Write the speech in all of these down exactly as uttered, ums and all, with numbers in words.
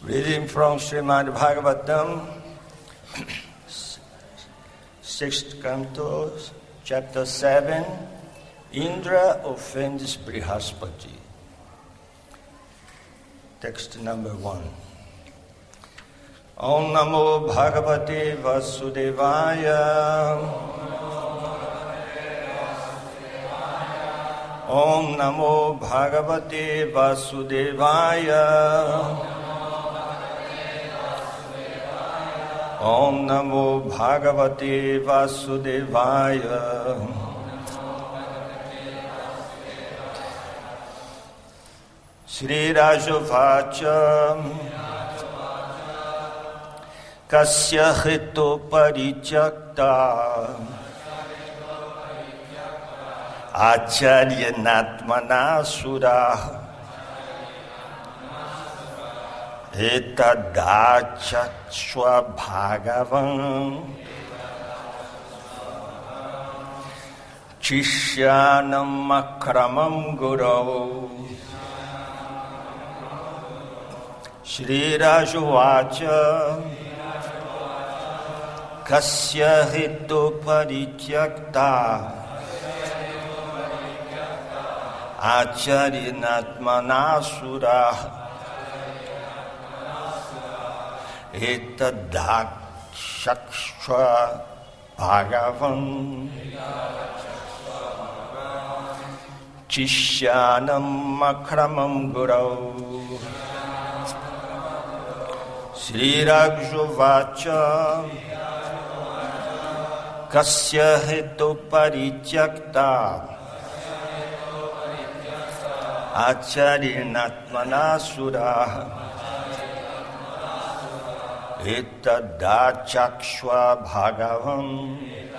Reading from Srimad Bhagavatam, sixth canto, chapter seven, Indra offends Brihaspati. Text number one. Om Namo Bhagavate Vasudevaya. Om Namo Bhagavate Vasudevaya. Om Namo Bhagavate Vasudevaya. Shri Rajavacha Kasya Hito Parichakta Acharya Natmana Sura Etadachachwa Bhagavan Chishyanam Akramam Guru. Shri Rajavacha Kasya Hito Parityakta Acharya Natmana Sura Etadachakshva Bhagavan Chishyanam Akramam Guru. Shri Rajavacha Kasya Hito Parityakta Acharya Natmana Sura Etadachakshva Bhagavan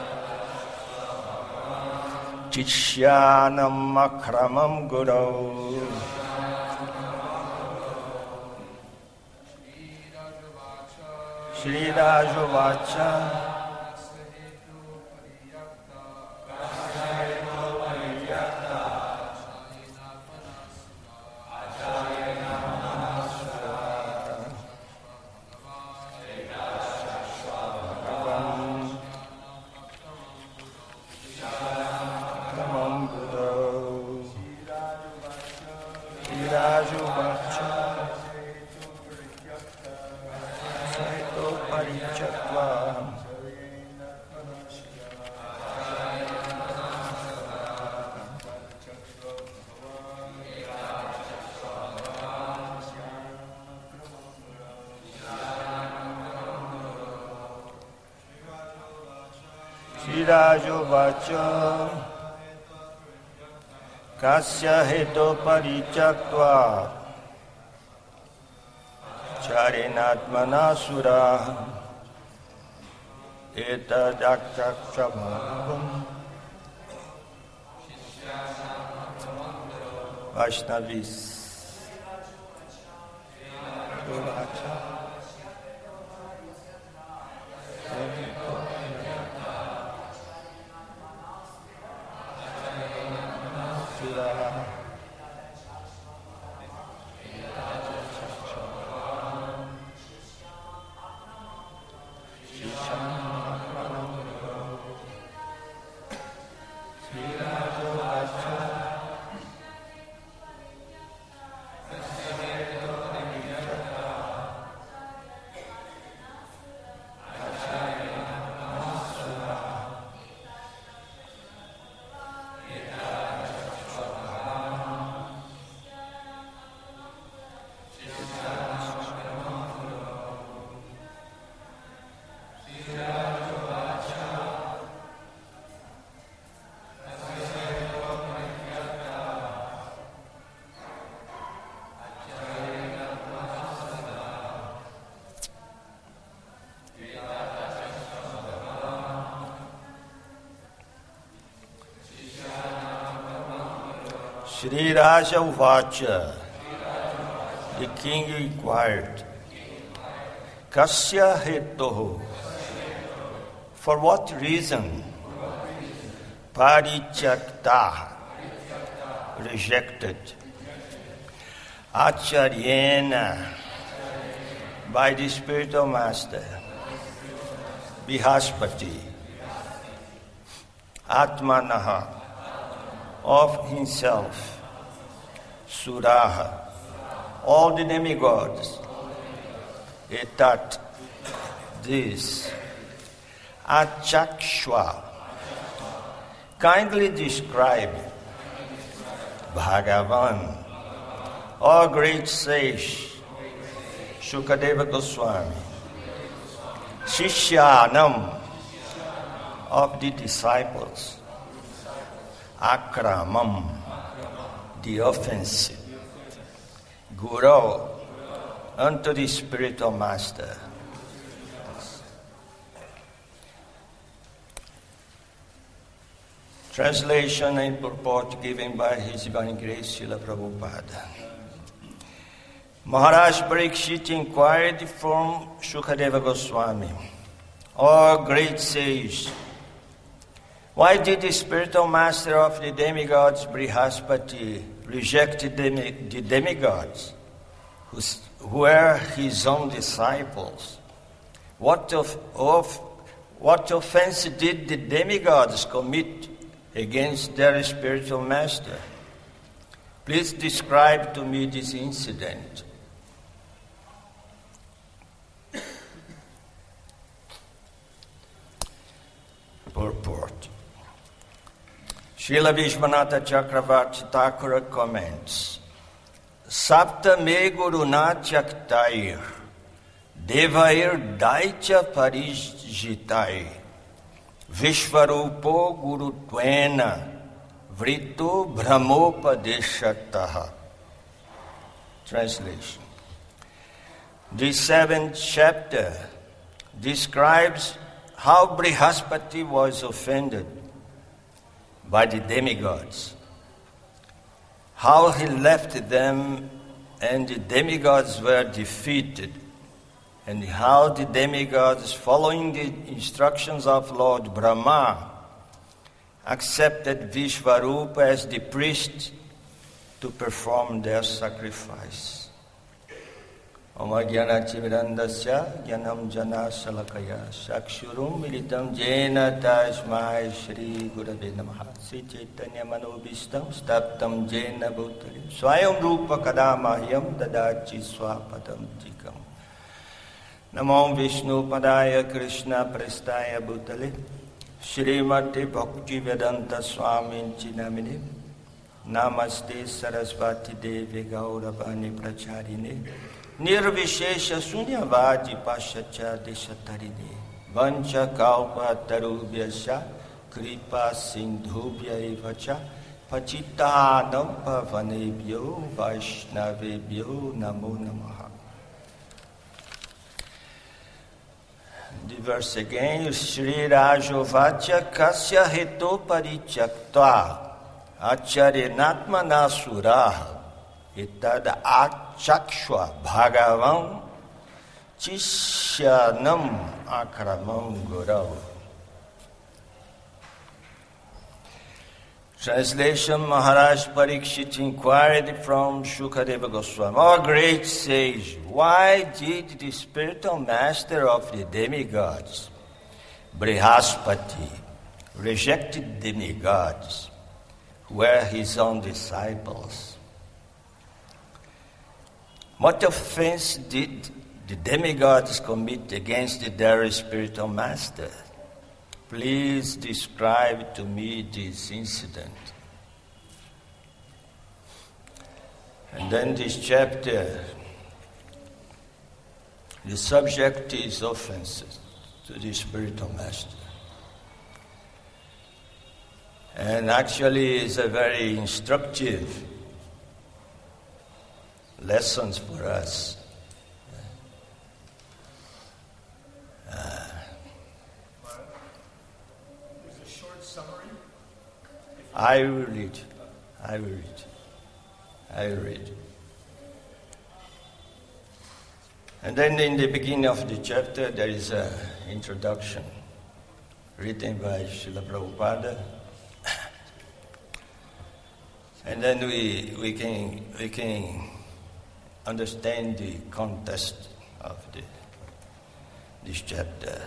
Chishyanam Akramam Guru. Shri Rajavacha Rajavacha Kasya Hito Parityakta Charinatmana Sura Etadachakshva Bhagavan. Vaishnavis. Shri Rajavacha, the king inquired, Kasya Hetoho, for what reason Parityakta, rejected, Acharyena, by the spiritual master, Brihaspati, Atmanaha, of himself, Suraha, all the demigods, etat, this, Achakshwa, kindly describe Bhagavan, or great sage, Shukadeva Goswami, Shishyanam, of the disciples, Akramam, the offensive, Guru, unto the spiritual master. Translation and purport given by His Divine Grace, Srila Prabhupada. Maharaj Parikshit inquired from Shukadeva Goswami, O great sage, why did the spiritual master of the demigods, Brihaspati, reject the, demi- the demigods, who, who were his own disciples? What, of, of, what offense did the demigods commit against their spiritual master? Please describe to me this incident. Purport. Srila Vishwanatha Chakravarti Thakura comments, Sapta me guruna chaktair, devair daicha parijitair, Vishvarupo gurutwena, vritu brahmopadeshataha. Translation. The seventh chapter describes how Brihaspati was offended by the demigods, how he left them and the demigods were defeated, and how the demigods, following the instructions of Lord Brahma, accepted Vishvarupa as the priest to perform their sacrifice. Om Jnanachivirandasya Jnanam Jana Salakaya Sakshurum Militam Jena Tasmai Shri Gurave Namaha Sri Chaitanya Manobhistam Staptam Jena Bhutali Swayam Rupa Kadamahyam Dadachi Swapadam Tikam Namo Vishnu Padaya Krishna Prestaya Bhutali Srimati Bhakti Vedanta Swami Chinamini Namaste Sarasvati Devi Gauravani Pracharine Nirvishesha Sunyavadi Pashacha Deshatarine Vancha Kalpa Tarubhyasya Kripa Sindhubhya Evacha Pachitanam Pavanebhyo Vaishnavebhyo Namo Namaha. The verse again, Shri Rajovacha Kasya Heto Parichaktva Acharyanatmana Suraha Itad Achakshwa Bhagavan Chishyanam Akramam Gurav. Translation. Maharaj Parikshit inquired from Shukadeva Goswami, O great sage, why did the spiritual master of the demigods, Brihaspati, reject demigods who were his own disciples? What offense did the demigods commit against their spiritual master? Please describe to me this incident. And then this chapter, the subject is offenses to the spiritual master. And actually it's a very instructive lessons for us. Uh, There's a short summary. I will read. I will read. I will read. And then in the beginning of the chapter, there is an introduction written by Srila Prabhupada. And then we we can we can understand the context of the, this chapter.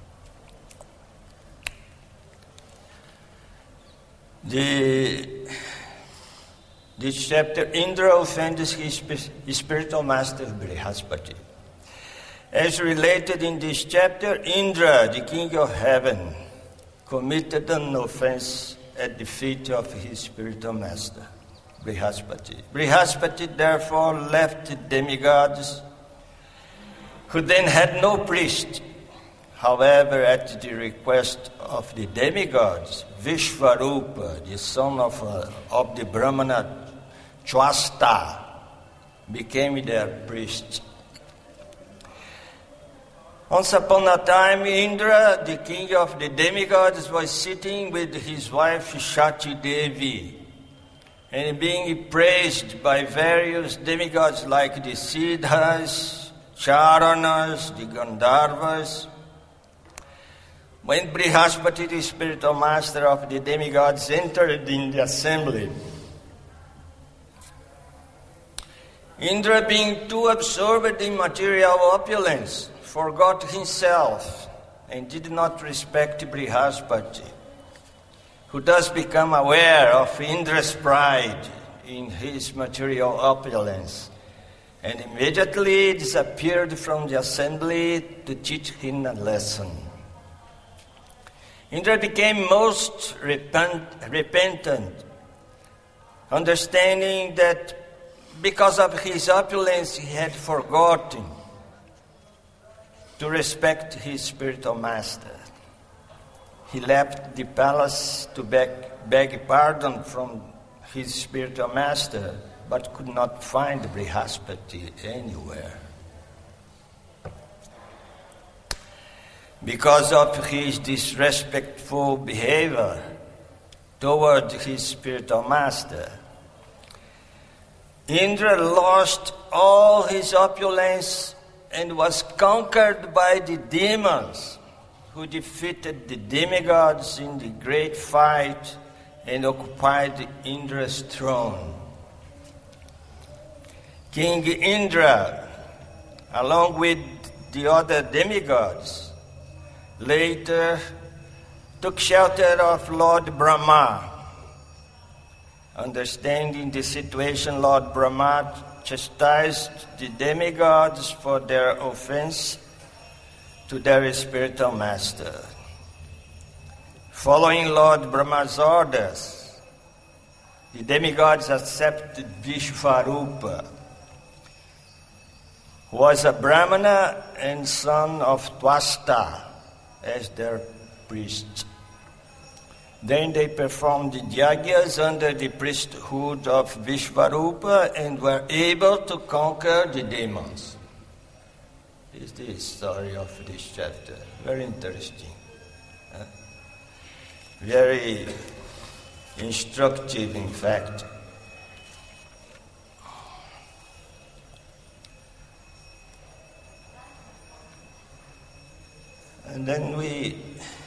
The, this chapter, Indra offends his, his spiritual master Brihaspati. As related in this chapter, Indra, the king of heaven, committed an offense at the feet of his spiritual master, Brihaspati. Brihaspati therefore left the demigods, who then had no priest. However, at the request of the demigods, Vishvarupa, the son of, uh, of the Brahmana Chwasta, became their priest. Once upon a time, Indra, the king of the demigods, was sitting with his wife Shati Devi and being praised by various demigods like the Siddhas, Charanas, the Gandharvas. When Brihaspati, the spiritual master of the demigods, entered in the assembly, Indra, being too absorbed in material opulence, forgot himself and did not respect Brihaspati, who thus became aware of Indra's pride in his material opulence and immediately disappeared from the assembly to teach him a lesson. Indra became most repent, repentant, understanding that because of his opulence he had forgotten to respect his spiritual master. He left the palace to beg, beg pardon from his spiritual master, but could not find Brihaspati anywhere. Because of his disrespectful behavior toward his spiritual master, Indra lost all his opulence and was conquered by the demons, who defeated the demigods in the great fight and occupied Indra's throne. King Indra, along with the other demigods, later took shelter of Lord Brahma. Understanding the situation, Lord Brahma chastised the demigods for their offense to their spiritual master. Following Lord Brahma's orders, the demigods accepted Vishvarupa, who was a Brahmana and son of Twasta, as their priest. Then they performed the yagyas under the priesthood of Vishvarupa and were able to conquer the demons. This is the story of this chapter. Very interesting. Huh? Very instructive, in fact. And then we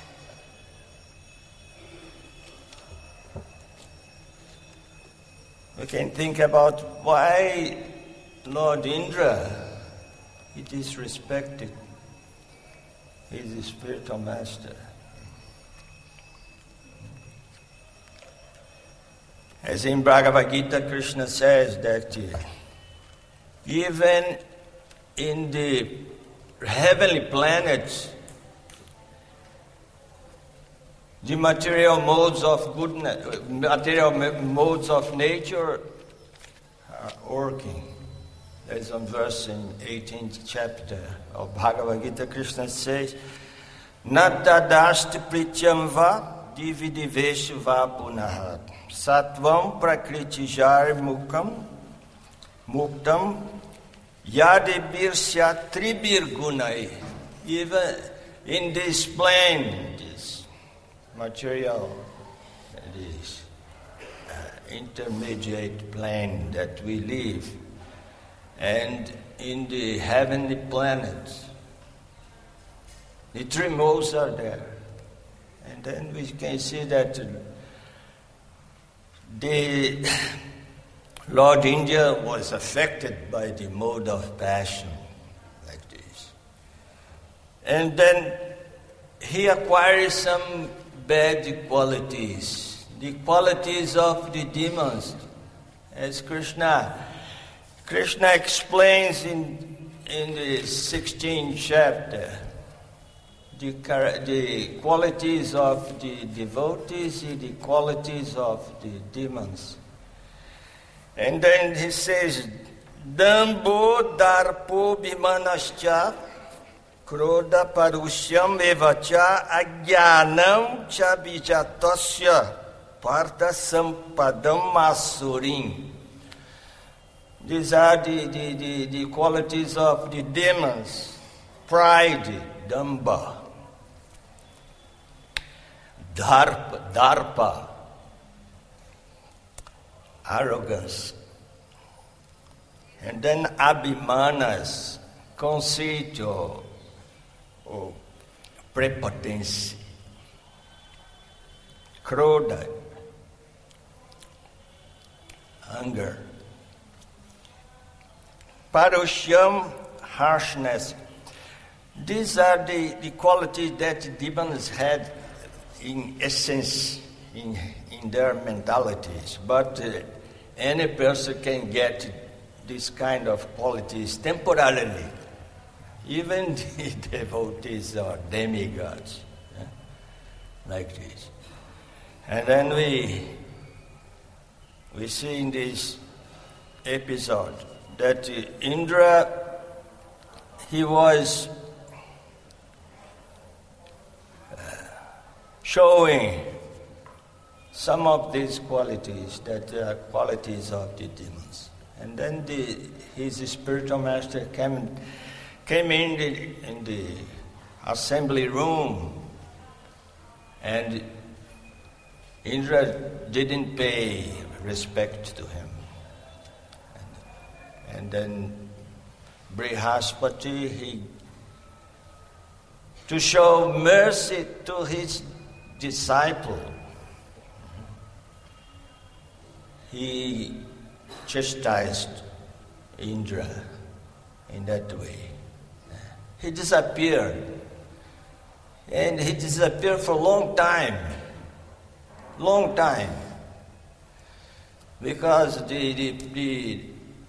we can think about why Lord Indra, he disrespected his spiritual master. As in Bhagavad Gita, Krishna says that uh, even in the heavenly planets, the material modes of goodness, material modes of nature are working. There's one verse in eighteenth chapter of Bhagavad Gita. Krishna says, "Natadast prityam va dividiveshu va punahat sattvam prakritijar mukam muktam yadibir syatribir gunai." Even in this plane, this material, this uh, intermediate plane that we live, and in the heavenly planets, the three modes are there. And then we can see that the Lord Indra was affected by the mode of passion, like the And then he acquires some bad qualities, the qualities of the demons, as Krishna. Krishna explains in, in the sixteenth chapter the, the qualities of the devotees and the qualities of the demons. And then he says, Dambo darpo bimanascha krodha parushyam evacha agyanam cha bijatasya partha sampadam masurim. These are the, the, the, the qualities of the demons. Pride, damba. Darpa, darpa, arrogance. And then abhimanas, conceit or, or prepotency. Krodha, anger. Parushyam, harshness. These are the, the qualities that demons had in essence in, in their mentalities. But uh, any person can get this kind of qualities temporarily. Even the devotees or demigods, yeah? Like this. And then we we see in this episode that uh, Indra, he was uh, showing some of these qualities that are qualities of the demons. And then the, his spiritual master came, came in the, in the assembly room, and Indra didn't pay respect to him. And, and then Brihaspati, he, to show mercy to his disciple, he chastised Indra in that way. He disappeared. And he disappeared for a long time. Long time. Because the, the, the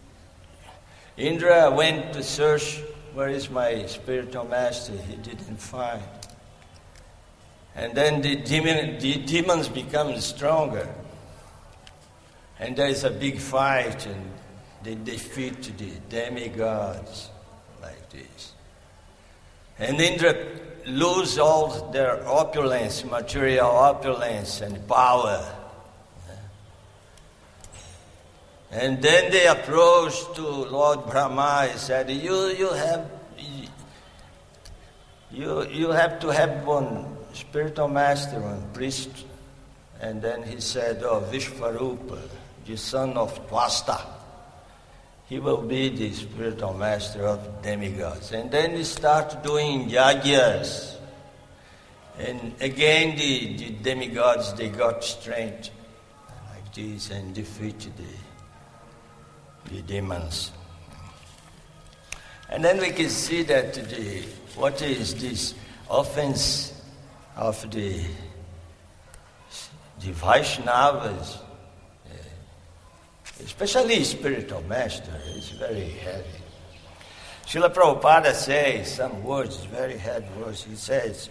Indra went to search, where is my spiritual master? He didn't find. And then the, demon, the demons become stronger. And there is a big fight, and they defeat the demigods like this. And Indra lose all their opulence, material opulence and power. And then they approached to Lord Brahma and said, you, you have you, you have to have one spiritual master, one priest. And then he said, oh, Vishvarupa, the son of Twasta, he will be the spiritual master of demigods. And then he started doing yagyas. And again the, the demigods, they got strength like this and defeated the, the demons. And then we can see that the, what is this offense of the, the Vaishnavas, especially spiritual master, is very heavy. Srila Prabhupada says some words, very heavy words. He says,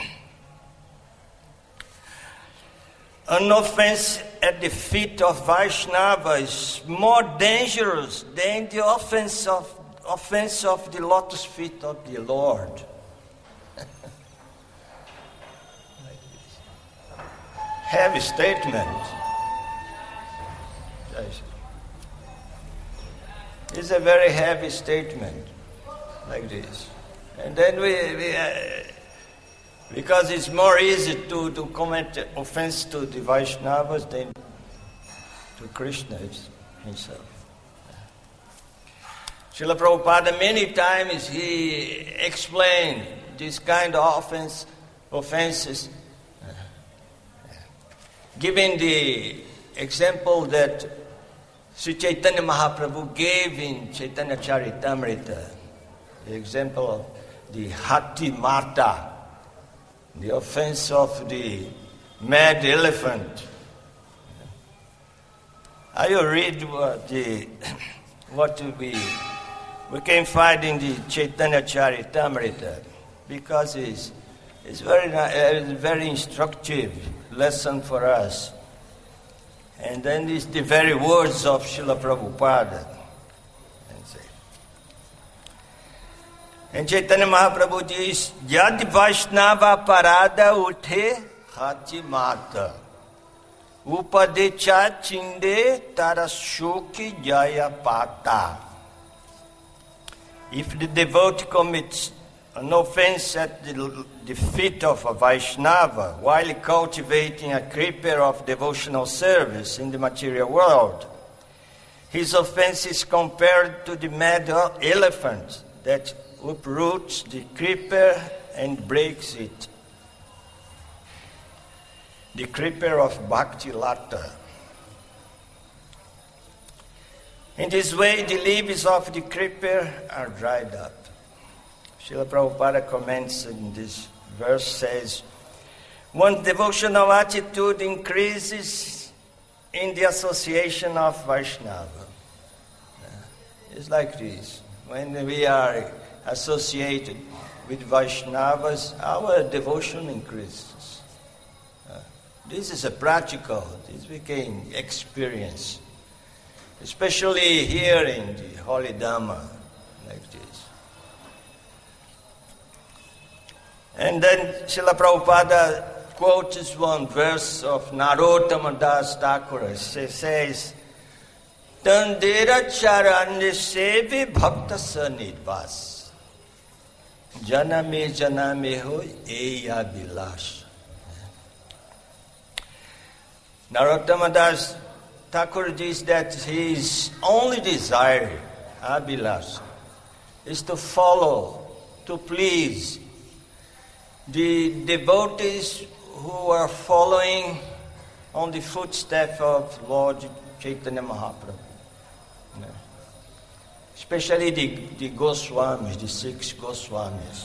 an offense at the feet of Vaishnava is more dangerous than the offense of offense of the lotus feet of the Lord. Heavy statement. It's a very heavy statement, like this. And then we, we uh, because it's more easy to, to commit offense to the Vaishnavas than to Krishna himself. Srila Prabhupada, many times he explained this kind of offense, offenses, uh, giving the example that Sri Chaitanya Mahaprabhu gave in Chaitanya Charitamrita, the example of the Hati Mata, the offense of the mad elephant. I will read what, the, what we, we can find in the Chaitanya Charitamrita, because it's, it's very, a very instructive lesson for us. And then it's the very words of Srila Prabhupada. And Chaitanya Mahaprabhu diz, Yad Vaishnava Parada Uthe Hati Mata Upadecha Chinde Tarashuki Jaya Pata. If the devotee commits an offense at the, the feet of a Vaishnava while cultivating a creeper of devotional service in the material world, his offense is compared to the mad elephant that uproots the creeper and breaks it. The creeper of Bhakti Lata. In this way, the leaves of the creeper are dried up. Srila Prabhupada comments in this verse, says, one's devotional attitude increases in the association of Vaishnava. It's like this. When we are associated with Vaishnavas, our devotion increases. Uh, this is a practical, this we can experience, especially here in the Holy Dhamma, like this. And then Srila Prabhupada quotes one verse of Narottama Das Thakur. He says, Tandera charanya sevi bhakta sanidvas. Janame janame ho eya bilash. Narottama Das Thakur says that his only desire, abhilash, is to follow, to please the devotees who are following on the footsteps of Lord Chaitanya Mahaprabhu. Especially the, the Goswamis, the six Goswamis.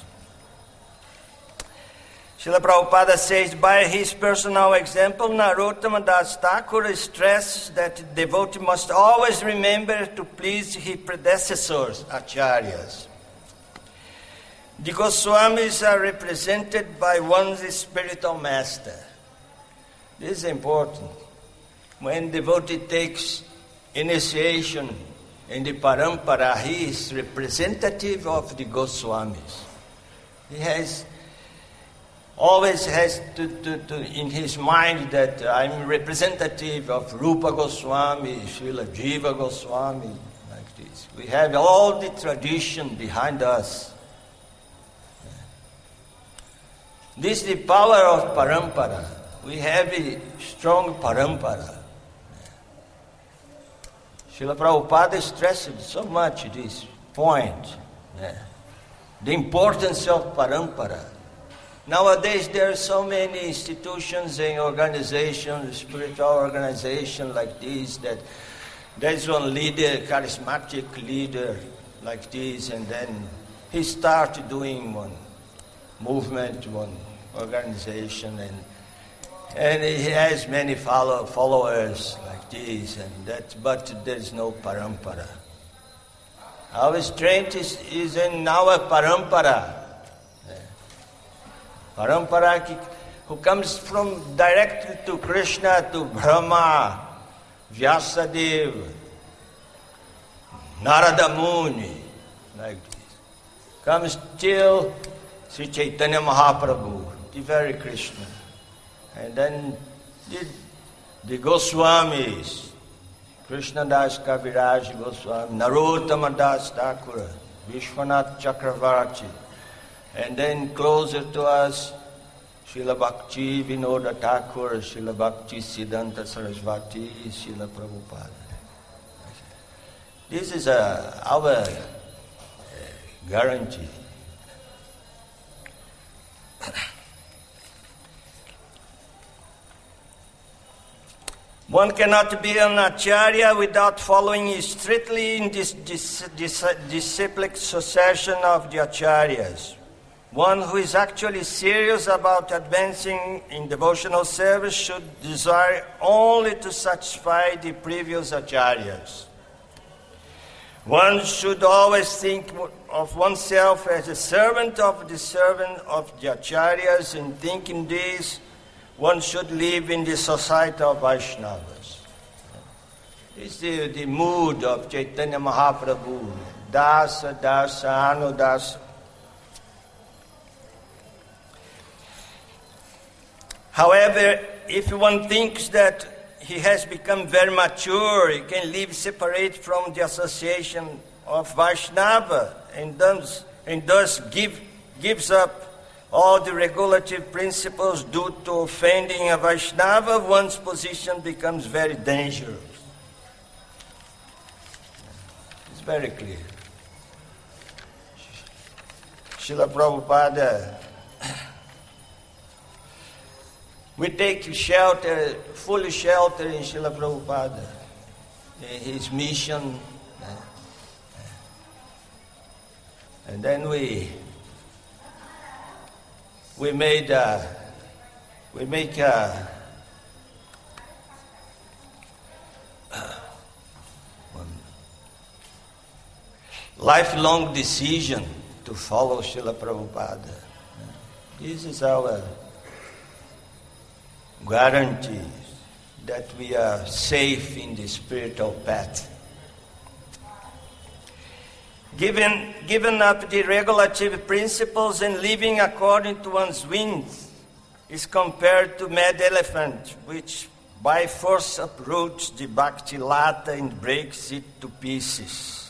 Srila Prabhupada says, by his personal example, Narottama Das Thakur stresses that the devotee must always remember to please his predecessors, acharyas. The Goswamis are represented by one's spiritual master. This is important. When devotee takes initiation in the parampara, he is representative of the Goswamis. He has always has to, to, to in his mind that I'm representative of Rupa Goswami, Srila Jiva Goswami, like this. We have all the tradition behind us. This is the power of parampara. We have a strong parampara. Srila Prabhupada stressed so much this point, yeah. The importance of parampara. Nowadays there are so many institutions and organizations, spiritual organizations like this, that there's one leader, charismatic leader like this, and then he started doing one movement, one organization, and and he has many follow, followers like this and that, but there's no parampara. Our strength is, is in our parampara. Parampara who comes from directly to Krishna, to Brahma, Vyasadeva, Narada Muni, like this. Comes till Sri Chaitanya Mahaprabhu, the very Krishna. And then the, the Goswamis, Krishna Das Kaviraj Goswami, Narottama Das Thakur, Vishwanath Chakravarti, and then closer to us, Srila Bhakti Vinoda Thakur, Srila Bhakti Siddhanta Sarasvati, Srila Prabhupada. This is uh, our uh, guarantee. One cannot be an acharya without following strictly in this, this, this disciplic succession of the acharyas. One who is actually serious about advancing in devotional service should desire only to satisfy the previous acharyas. One should always think of oneself as a servant of the servant of the acharyas. In thinking this, one should live in the society of Vaishnavas. It's the, the mood of Chaitanya Mahaprabhu. Dasa, dasa, anudasa. However, if one thinks that he has become very mature, he can live separate from the association of Vaishnava and thus, and thus give, gives up all the regulative principles due to offending a Vaishnava, one's position becomes very dangerous. It's very clear. Srila Prabhupada, we take shelter, full shelter in Srila Prabhupada, in his mission. And then we we made a, we make a, one lifelong decision to follow Srila Prabhupada. This is our guarantee that we are safe in the spiritual path. Given, given up the regulative principles and living according to one's whims is compared to mad elephant, which by force uproots the bhakti lata and breaks it to pieces.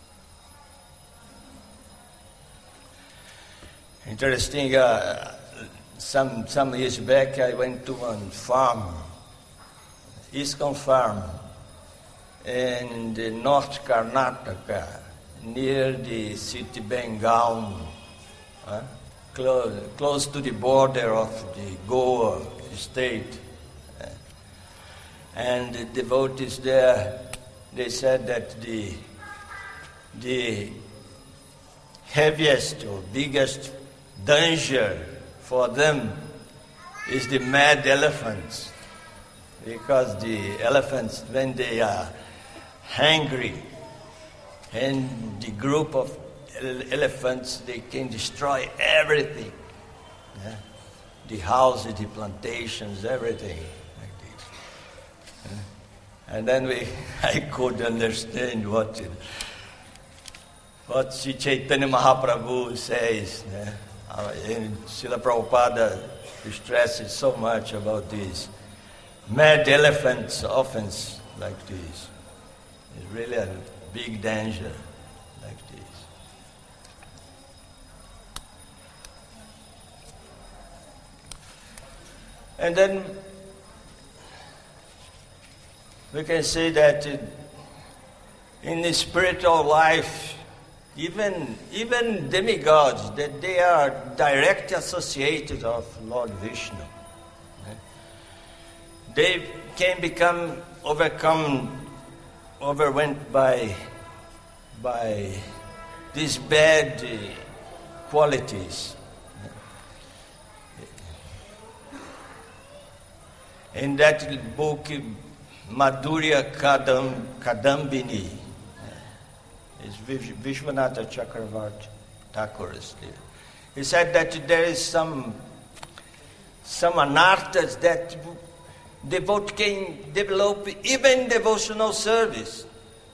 Interesting. Uh, Some some years back, I went to one farm, ISKCON farm, in the North Karnataka, near the city Bengal, uh, close, close to the border of the Goa state. Uh, and the devotees there, they said that the the heaviest or biggest danger for them is the mad elephants, because the elephants, when they are hungry, and the group of elephants, they can destroy everything. Yeah? The houses, the plantations, everything like this. Yeah? And then we, I could understand what it, what Sri Chaitanya Mahaprabhu says. Yeah? And Srila Prabhupada stresses so much about this. Mad elephants offense like this. It's really a big danger like this. And then we can say that in the spiritual life, Even even demigods, that they are direct associated of Lord Vishnu. They can become overcome, overwhelmed by by these bad qualities. In that book, Madhurya Kadam, Kadambini, is Vishwanatha Chakravarti Thakur's. He said that there is some some anarthas that devote can develop even devotional service.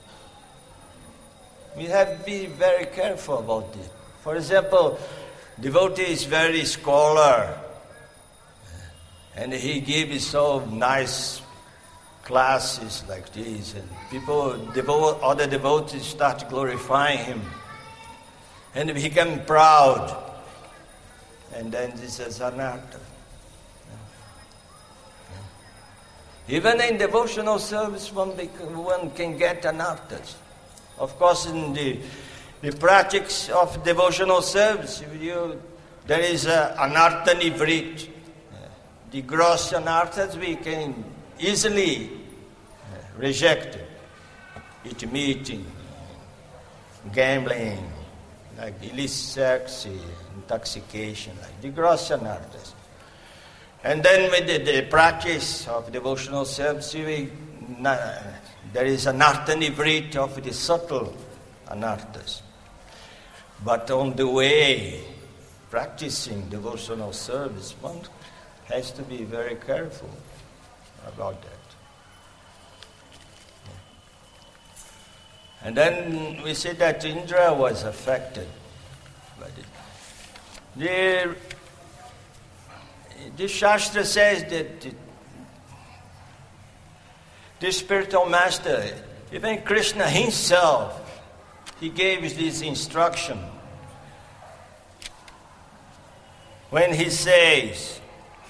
We have to be very careful about it. For example, devotee is very scholar, and he gives so nice classes like this, and people, devote, other devotees start glorifying him, and he become proud, and then this is anartha. Even in devotional service, one, one can get anarthas. Of course, in the, the practice of devotional service, you, there is a anartha nivrit. The gross anarthas we can easily reject. Eat meat, gambling, like illicit intoxication, like the gross anarthas. And then with the, the practice of devotional service, we, na, there is anartha nivrita of the subtle anarthas. But on the way, practicing devotional service, one has to be very careful about that. And then we see that Indra was affected by it. The, the Shastra says that the, the spiritual master, even Krishna himself, he gave this instruction when he says,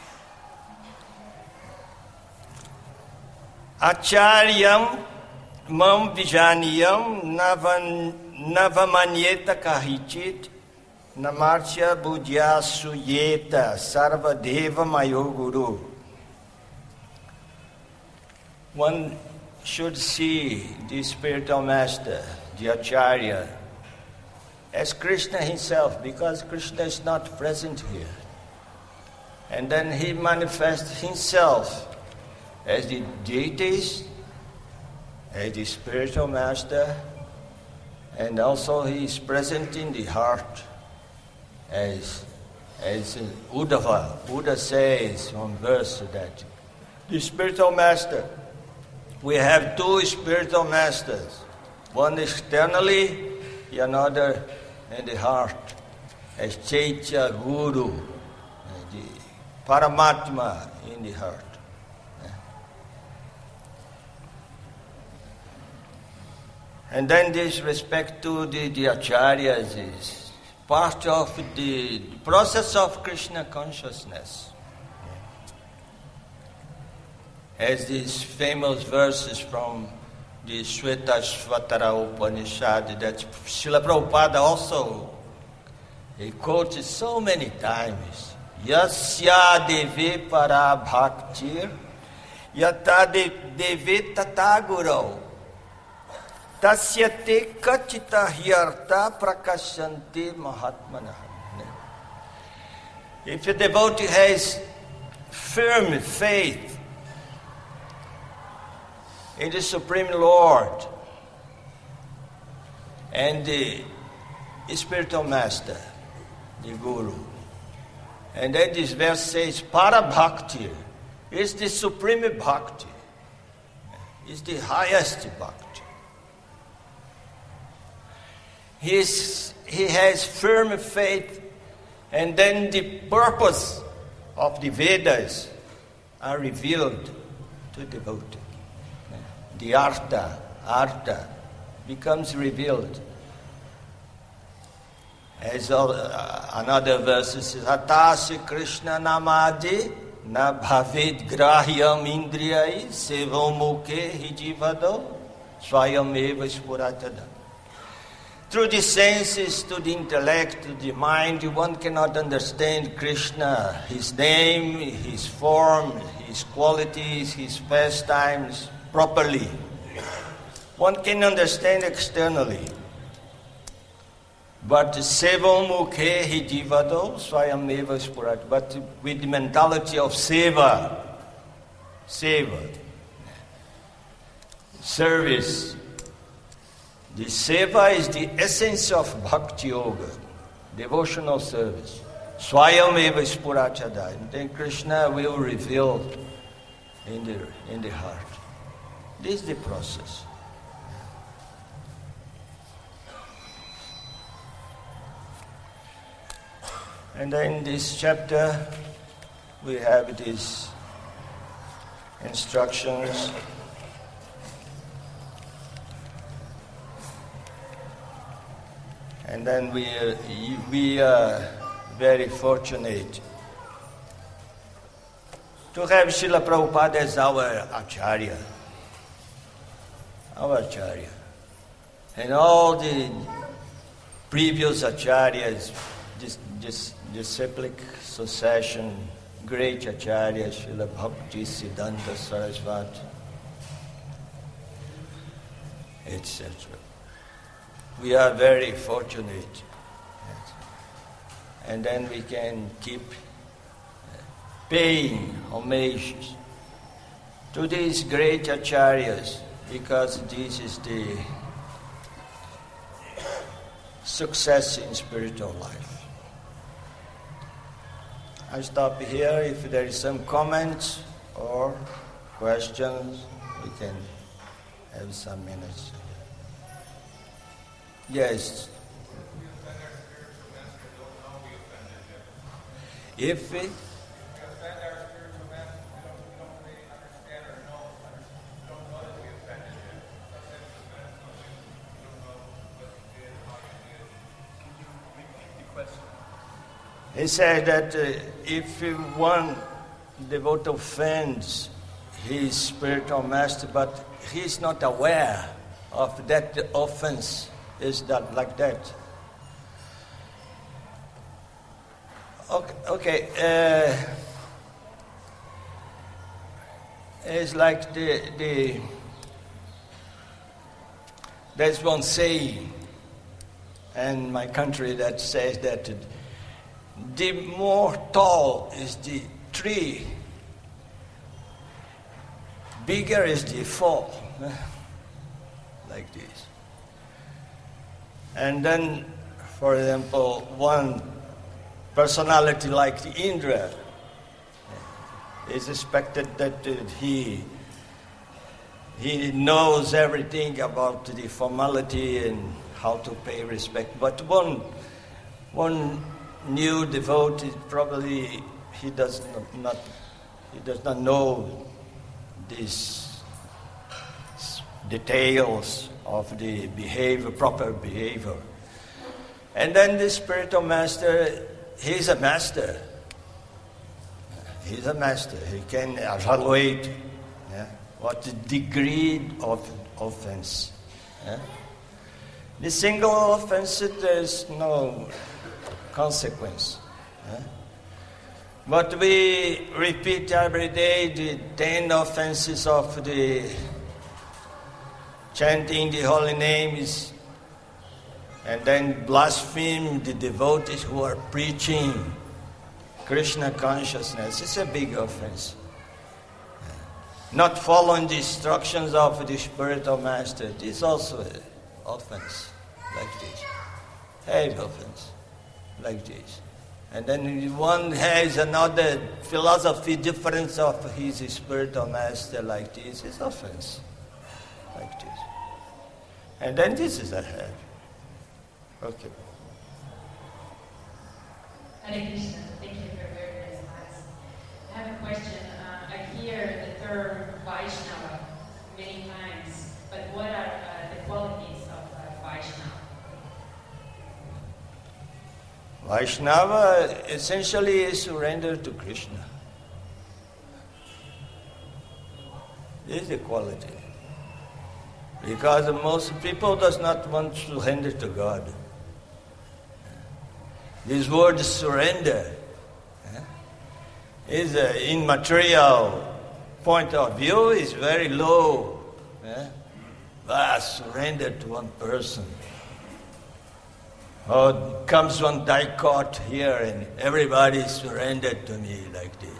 Acharyam mam vijaniyam navamanyeta kahichit namartya budhya suyeta sarvadeva mayo guru. One should see the spiritual master, the Acharya, as Krishna himself, because Krishna is not present here. And then he manifests himself as the deities, as the spiritual master, and also he is present in the heart, as as Uddhava. Buddha says on verse that the spiritual master, we have two spiritual masters, one externally, the another in the heart, as Chaitya Guru, the Paramatma in the heart. And then this respect to the, the acharyas is part of the process of Krishna consciousness. As these famous verses from the Shvetashvatara Upanishad that Srila Prabhupada also he quoted so many times. Yasya deve para bhaktir yata deve tatagurau tasya te kachita hyarta prakashanti mahatmana. If a devotee has firm faith in the Supreme Lord and the spiritual master, the Guru. And then this verse says, Para Bhakti is the supreme bhakti, is the highest bhakti. He, is, he has firm faith, and then the purpose of the Vedas are revealed to the devotee. The artha, artha becomes revealed. As uh, another verse says, Hatasi Krishna namadi na bhavid grahyam indriyai sevamukhe hijivado swayam eva spuratada. Through the senses, to the intellect, to the mind, one cannot understand Krishna, his name, his form, his qualities, his pastimes properly. One can understand externally. But sevam mukhe hi jivado swayam eva spurat. But with the mentality of seva, seva, service. The seva is the essence of bhakti yoga, devotional service. Swayam eva spurachada. And then Krishna will reveal in the, in the heart. This is the process. And then in this chapter, we have these instructions. And then we are, we are very fortunate to have Srila Prabhupada as our Acharya. Our Acharya. And all the previous Acharyas, this, this disciplic succession, great Acharyas, Srila Bhakti Siddhanta Sarasvati, et cetera. We are very fortunate and then we can keep paying homages to these great acharyas, because this is the success in spiritual life. I stop here. If there is some comments or questions, we can have some minutes. Yes. If we He said that uh, if one devotee offends his spiritual master, but he is not aware of that the offense is that like that. Okay, okay. Uh, it's like the the. There's one saying in my country that says that the more tall is the tree, bigger is the fall. Like this. And then, for example, one personality like the Indra is expected that he he knows everything about the formality and how to pay respect. But one one new devotee, probably he does not, not he does not know these details of the behavior, proper behavior. And then the spiritual master, he's a master. He's a master. He can evaluate yeah, what the degree of offense. Yeah. The single offense, there's no consequence. Yeah. But we repeat every day the ten offenses of the chanting the holy names, and then blaspheme the devotees who are preaching Krishna consciousness. It's a big offense. Not following the instructions of the spiritual master, this is also an offense, like this. Heavy offense, like this. And then one has another philosophy difference of his spiritual master, like this, is offense, like this. And then this is a heavy. Okay. Hare Krishna, thank you for a very nice class. I have a question. Uh, I hear the term Vaishnava many times, but what are uh, the qualities of uh, Vaishnava? Vaishnava essentially is surrender to Krishna. This is the quality. Because most people does not want to surrender to God. This word surrender is uh, in material point of view is very low. Eh? Ah, surrender to one person. Oh, comes one dicot here and everybody surrendered to me like this.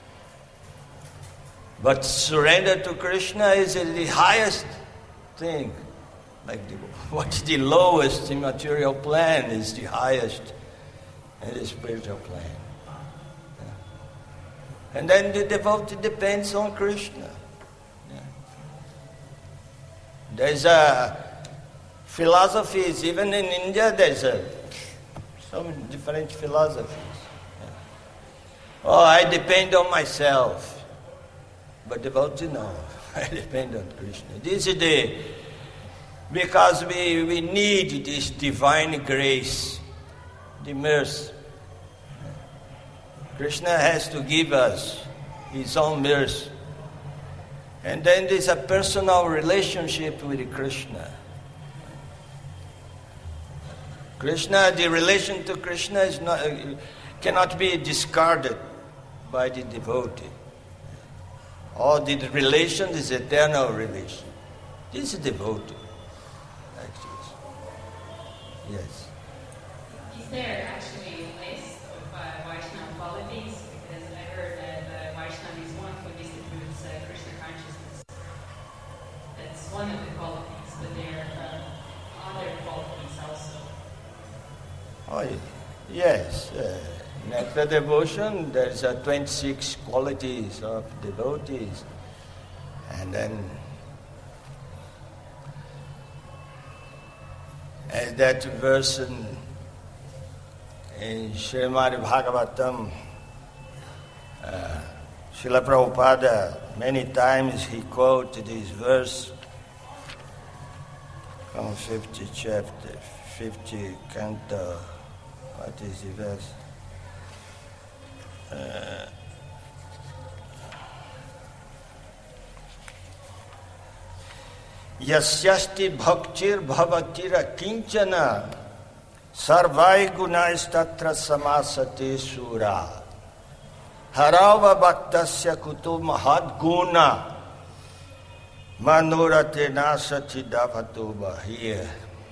But surrender to Krishna is the highest thing. Like the, what's the lowest in material plan is the highest in the spiritual plan. Yeah. And then the devotee depends on Krishna. Yeah. There's a philosophies, even in India there's a, some different philosophies. Yeah. Oh, I depend on myself. But devotee, no. I depend on Krishna. This is the, because we, we need this divine grace, the mercy. Krishna has to give us his own mercy. And then there's a personal relationship with Krishna. Krishna, the relation to Krishna is not, cannot be discarded by the devotee. Or the relation is eternal relation. This is devotee. Like this. Yes. Is there actually a list uh, Vaishnava qualities? Because I heard that uh, Vaishnava is one who distributes uh, Krishna consciousness. That's one of the qualities, but there are uh, other qualities also. Oh, yes. Uh, nectar devotion, there's uh, twenty-six qualities of devotees. And then, as that verse in, in Srimad Bhagavatam, uh, Srila Prabhupada, many times he quoted this verse from fifty chapter, fifty canto. What is the verse? Uh, Yasyasti bhaktir bhavatira kinchana sarvai gunaistattra samasate sura harava bhaktasya kutu mahad guna manurate nasati davatu bahir.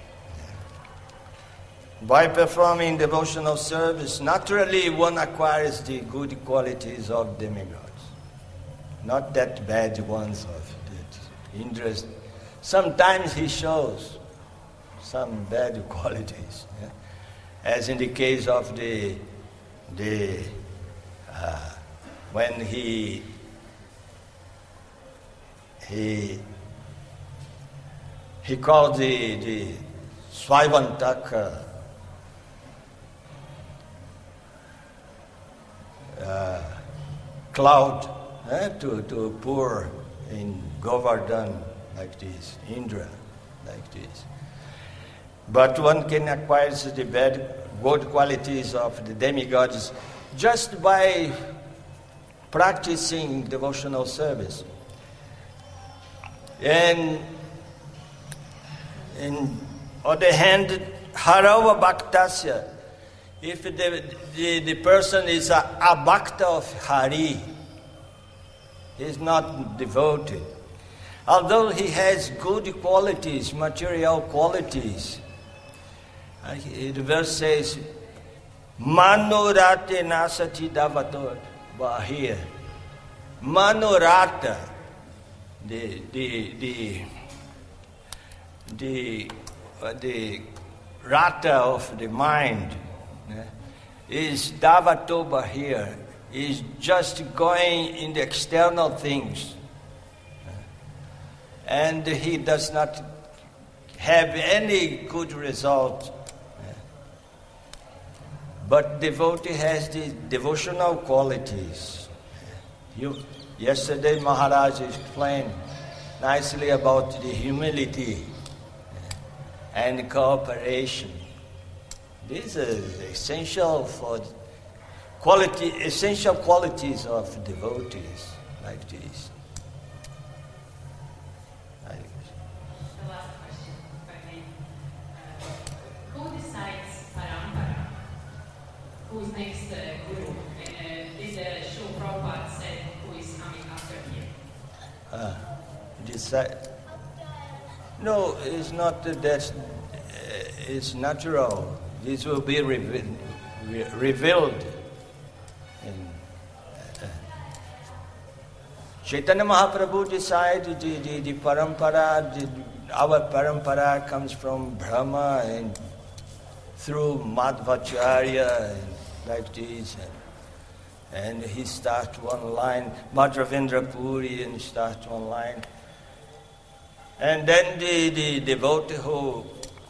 By performing devotional service, naturally one acquires the good qualities of demigods, not that bad ones of the Indra's. Sometimes he shows some bad qualities, yeah? As in the case of the the uh, when he he he called the the Swaivantaka uh, cloud eh, to to pour in Govardhan. Like this, Indra, like this. But one can acquire the bad, good qualities of the demigods just by practicing devotional service. And on the other hand, Harava Bhaktasya, if the, the, the person is a, a bhakta of Hari, he is not devoted. Although he has good qualities, material qualities, uh, the verse says, Manurate nasati davatot bahir. Manurata, the the the the uh, the rata of the mind, uh, is davato bahir, is just going in the external things. And he does not have any good result. But devotee has the devotional qualities. You, yesterday Maharaj explained nicely about the humility and cooperation. These are essential for quality, essential qualities of devotees like this. Who's next uh, guru? And uh, this uh, Srila Prabhupada said who is coming after him. Uh, decide. No, it's not that. That's, uh, it's natural. This will be revealed. Re- revealed. In, uh, Chaitanya Mahaprabhu decided the, the, the parampara, the, our parampara comes from Brahma and through Madhvacharya and like this, and, and he starts one line, Madhavendra Puri, and starts one line. And then the, the devotee who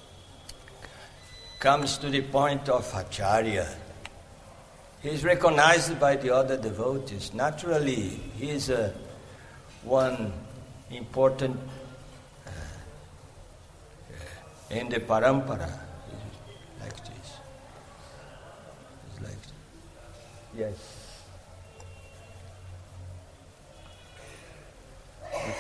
comes to the point of Acharya, he is recognized by the other devotees. Naturally, he is a, one important uh, in the parampara. Yes. Okay.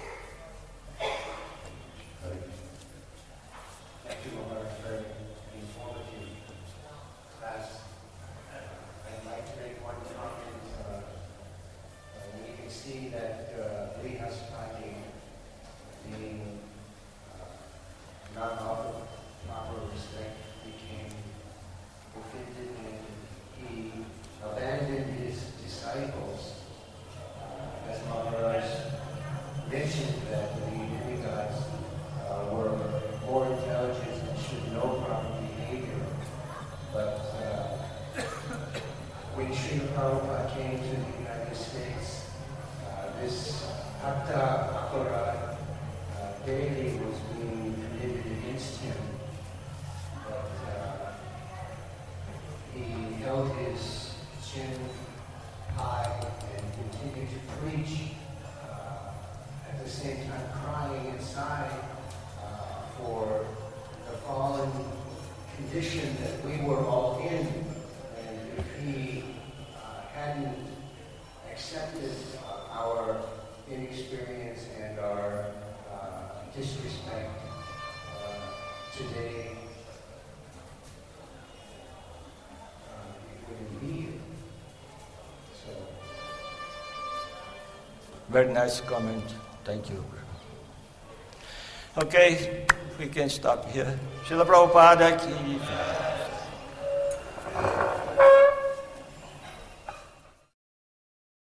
Thank you, Lord, for an informative class. I'd like to make one comment. Uh, uh, we can see that uh, Brihaspati, being uh, not offered proper respect, became offended, and he abandoned his disciples, uh, as Maharaj mentioned that the demigods uh, were more intelligent and should know proper behavior. But uh, when Srila Prabhupada came to the United States, uh, this Atta Aparad uh, daily was being committed against him. But uh, he held his chin high and continued to preach, uh, at the same time crying inside uh, for the fallen condition that we were all in. And if he uh, hadn't accepted uh, our inexperience and our uh, disrespect uh, today, uh, we wouldn't be here. So, Very nice comment. Thank you. Okay, we can stop here. Srila Prabhupada ki jai.